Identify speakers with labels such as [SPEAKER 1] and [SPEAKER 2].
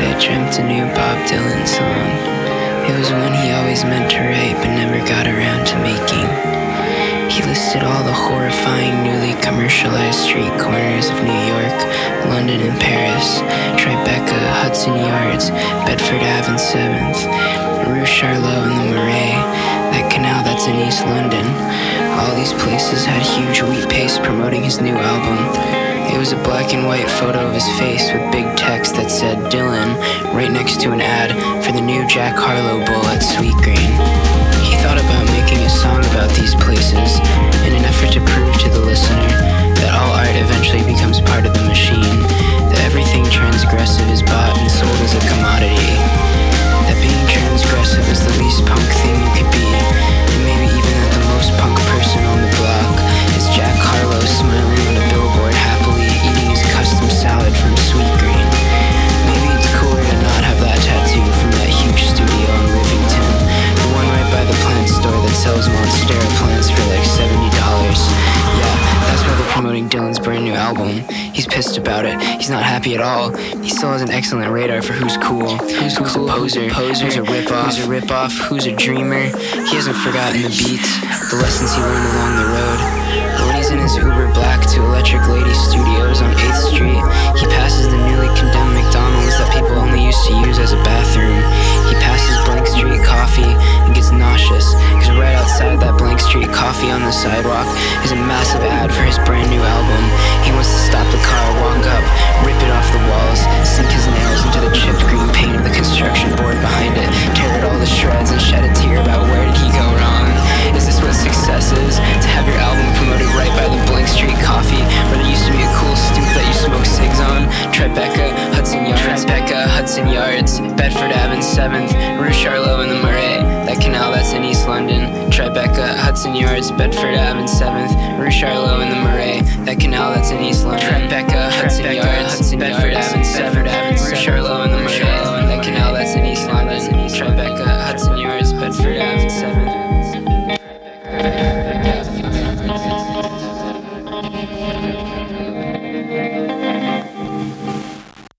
[SPEAKER 1] night I dreamt a new Bob Dylan song. It was one he always meant to write but never got around to making. He listed all the horrifying newly commercialized street corners of New York, London and Paris, Tribeca, Hudson Yards, Bedford Ave and 7th, Rue Charlot and the Marais, that canal that's in East London. All these places had huge wheat paste promoting his new album. It was a black and white photo of his face with big text that said Dylan right next to an ad for the new Jack Harlow Bowl at Sweetgreen. He thought about making a song about these places in an effort to prove to the listener that all art eventually becomes part of the machine, that everything transgressive is bought and sold as a commodity, that being transgressive is the least punk thing you could be, and maybe even that the most punk person on the block is Jack Harlow smiling on a billboard happily eating his custom salad from Sweetgreen. Maybe it's cooler to not have that tattoo from that huge studio in Rivington, the one right by the plant store that sells Monstera plants for like $70. Yeah, that's why they're promoting Dylan's brand new album. He's pissed about it. He's not happy at all. He still has an excellent radar for who's cool, who's a poser, who's a rip-off, who's a dreamer. He hasn't forgotten the beats, the lessons he learned along the road. But when he's in his Uber Black to Electric Lady Studios on 8th Street, he passes the newly condemned McDonald's that people only used to use as a bathroom. He passes Blank Street Coffee and gets nauseous, because right outside that Blank Street Coffee on the sidewalk is a massive ad for his brand new album. He wants to stop the car, walk up, rip it off the walls, sink his nails into the chipped green paint of the construction board behind it, tear it all to shreds and shed a tear about where did he go wrong. Is this what success is? To have your album promoted right by the Blank Street Coffee, where there used to be a cool stoop that you smoke cigs on? Tribeca, Hudson Yards, Bedford Ave and 7th, Rue Charlot and the Marais, that canal that's in East London. Tribeca, Hudson Yards, Bedford Ave and 7th, Rue Charlot and the Marais, that canal that's in East London. Tribeca, Hudson Yards, Bedford Ave and 7th, Rue Charlot and the Marais, that canal that's in East London. Tribeca, Hudson Yards, Bedford Ave and 7th.